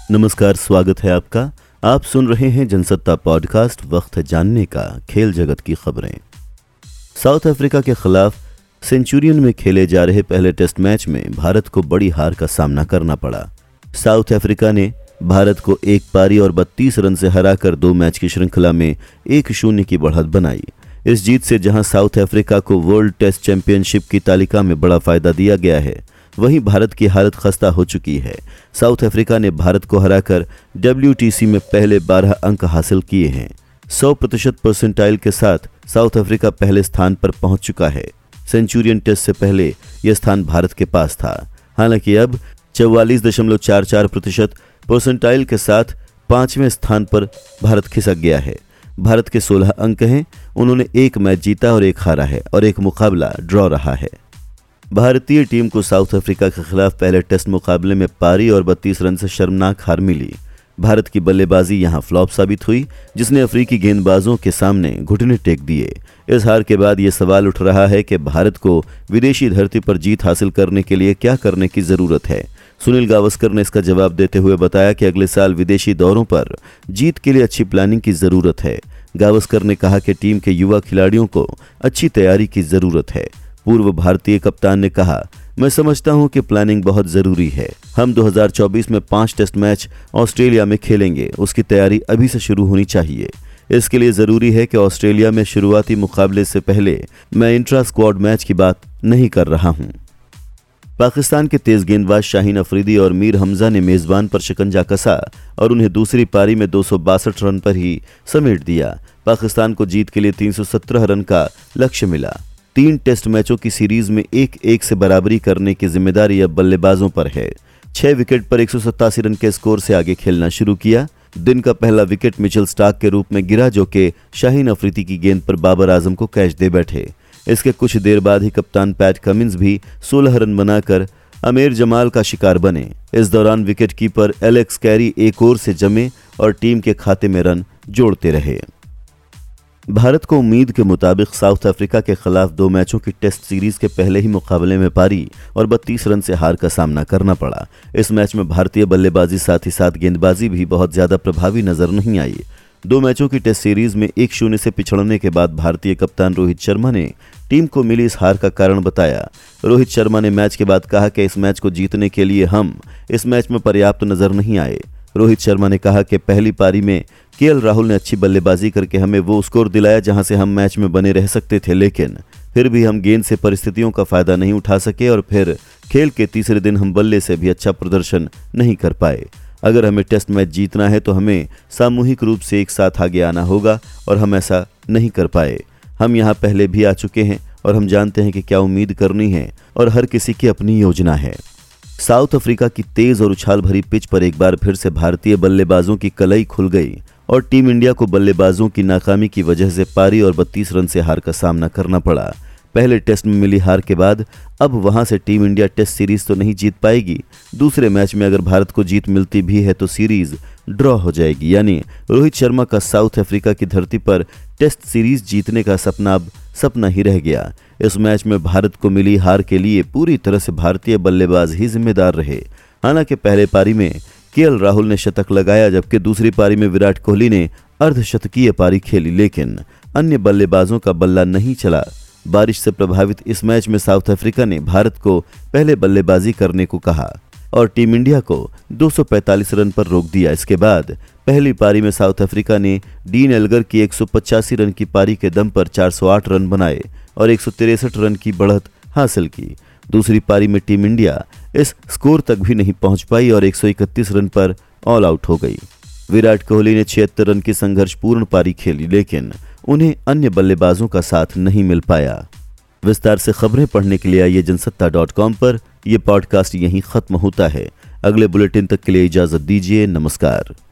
नमस्कार, स्वागत है आपका। आप सुन रहे हैं जनसत्ता पॉडकास्ट। वक्त है जानने का खेल जगत की खबरें। साउथ अफ्रीका के खिलाफ सेंचुरियन में खेले जा रहे पहले टेस्ट मैच में भारत को बड़ी हार का सामना करना पड़ा। साउथ अफ्रीका ने भारत को एक पारी और 32 रन से हराकर 2 मैच की श्रृंखला में 1-0 की बढ़त बनाई। इस जीत से जहां साउथ अफ्रीका को वर्ल्ड टेस्ट चैंपियनशिप की तालिका में बड़ा फायदा दिया गया है, वहीं भारत की हालत खस्ता हो चुकी है। साउथ अफ्रीका ने भारत को हराकर WTC में पहले 12 अंक हासिल किए हैं। 100% परसेंटाइल के साथ साउथ अफ्रीका पहले स्थान पर पहुंच चुका है। सेंचुरियन टेस्ट से पहले यह स्थान भारत के पास था। हालांकि अब 44.44% परसेंटाइल के साथ 5वें स्थान पर भारत खिसक गया है। भारत के 16 अंक हैं। उन्होंने 1 मैच जीता और 1 हारा है और 1 मुकाबला ड्रॉ रहा है। भारतीय टीम को साउथ अफ्रीका के खिलाफ पहले टेस्ट मुकाबले में पारी और 32 रन से शर्मनाक हार मिली। भारत की बल्लेबाजी यहां फ्लॉप साबित हुई, जिसने अफ्रीकी गेंदबाजों के सामने घुटने टेक दिए। इस हार के बाद यह सवाल उठ रहा है कि भारत को विदेशी धरती पर जीत हासिल करने के लिए क्या करने की जरूरत है। सुनील गावस्कर ने इसका जवाब देते हुए बताया कि अगले साल विदेशी दौरों पर जीत के लिए अच्छी प्लानिंग की जरूरत है। गावस्कर ने कहा कि टीम के युवा खिलाड़ियों को अच्छी तैयारी की जरूरत है। पूर्व भारतीय कप्तान ने कहा, मैं समझता हूं कि प्लानिंग बहुत जरूरी है। हम 2024 में 5 टेस्ट मैच ऑस्ट्रेलिया में खेलेंगे। उसकी तैयारी अभी से शुरू होनी चाहिए। इसके लिए जरूरी है कि ऑस्ट्रेलिया में शुरुआती मुकाबले से पहले मैं इंट्रा स्क्वाड मैच की बात नहीं कर रहा हूं। पाकिस्तान के तेज गेंदबाज शाहीन अफरीदी और मीर हमजा ने मेजबान पर शिकंजा कसा और उन्हें दूसरी पारी में 262 रन पर ही समेट दिया। पाकिस्तान को जीत के लिए 317 रन का लक्ष्य मिला। 3 टेस्ट मैचों की सीरीज में 1-1 से बराबरी करने की जिम्मेदारी अब बल्लेबाजों पर है। 6 विकेट पर 187 रन के स्कोर से आगे खेलना शुरू किया। दिन का पहला विकेट मिचेल स्टार्क के रूप में गिरा, जो कि शाहीन अफरीदी की गेंद पर बाबर आजम को कैच दे बैठे। इसके कुछ देर बाद ही कप्तान पैट कमिंस भी 16 रन बनाकर आमिर जमाल का शिकार बने। इस दौरान विकेट कीपर एलेक्स कैरी एक ओर से जमे और टीम के खाते में रन जोड़ते रहे। भारत को उम्मीद के मुताबिक साउथ अफ्रीका के खिलाफ 2 मैचों की टेस्ट सीरीज के पहले ही मुकाबले में पारी और 32 रन से हार का सामना करना पड़ा। इस मैच में भारतीय बल्लेबाजी साथ ही साथ गेंदबाजी भी बहुत ज्यादा प्रभावी नजर नहीं आई। 2 मैचों की टेस्ट सीरीज में 1-0 से पिछड़ने के बाद भारतीय कप्तान रोहित शर्मा ने टीम को मिली इस हार का कारण बताया। रोहित शर्मा ने मैच के बाद कहा कि इस मैच को जीतने के लिए हम इस मैच में पर्याप्त नजर नहीं आए। रोहित शर्मा ने कहा कि पहली पारी में KL राहुल ने अच्छी बल्लेबाजी करके हमें वो स्कोर दिलाया जहां से हम मैच में बने रह सकते थे, लेकिन फिर भी हम गेंद से परिस्थितियों का फायदा नहीं उठा सके और फिर खेल के तीसरे दिन हम बल्ले से भी अच्छा प्रदर्शन नहीं कर पाए। अगर हमें टेस्ट मैच जीतना है तो हमें सामूहिक रूप से एक साथ आगे आना होगा और हम ऐसा नहीं कर पाए। हम यहाँ पहले भी आ चुके हैं और हम जानते हैं कि क्या उम्मीद करनी है और हर किसी की अपनी योजना है। साउथ अफ्रीका की तेज और उछाल भरी पिच पर एक बार फिर से भारतीय बल्लेबाजों की कलई खुल गई और टीम इंडिया को बल्लेबाजों की नाकामी की वजह से पारी और 32 रन से हार का सामना करना पड़ा। पहले टेस्ट में मिली हार के बाद अब वहां से टीम इंडिया टेस्ट सीरीज तो नहीं जीत पाएगी। दूसरे मैच में अगर भारत को जीत मिलती भी है तो सीरीज ड्रॉ हो जाएगी। यानी रोहित शर्मा का साउथ अफ्रीका की धरती पर टेस्ट सीरीज जीतने का सपना अब सपना ही रह गया। इस मैच में भारत को मिली हार के लिए पूरी तरह से भारतीय बल्लेबाज ही जिम्मेदार रहे। हालांकि पहले पारी में KL राहुल ने शतक लगाया, जबकि दूसरी पारी में विराट कोहली ने अर्धशतकीय पारी खेली, लेकिन अन्य बल्लेबाजों का बल्ला नहीं चला। बारिश से प्रभावित इस मैच में साउथ अफ्रीका ने भारत को पहले बल्लेबाजी करने को कहा और टीम इंडिया को 245 रन पर रोक दिया। इसके बाद पहली पारी में साउथ अफ्रीका ने डीन एल्गर की 185 रन की पारी के दम पर 408 रन बनाए और 163 रन की बढ़त हासिल की। दूसरी पारी में टीम इंडिया इस स्कोर तक भी नहीं पहुंच पाई और 131 रन पर ऑल आउट हो गई। विराट कोहली ने 76 रन की संघर्षपूर्ण पारी खेली, लेकिन उन्हें अन्य बल्लेबाजों का साथ नहीं मिल पाया। विस्तार से खबरें पढ़ने के लिए आइए जनसत्ता.com पर। यह पॉडकास्ट यहीं खत्म होता है। अगले बुलेटिन तक के लिए इजाजत दीजिए। नमस्कार।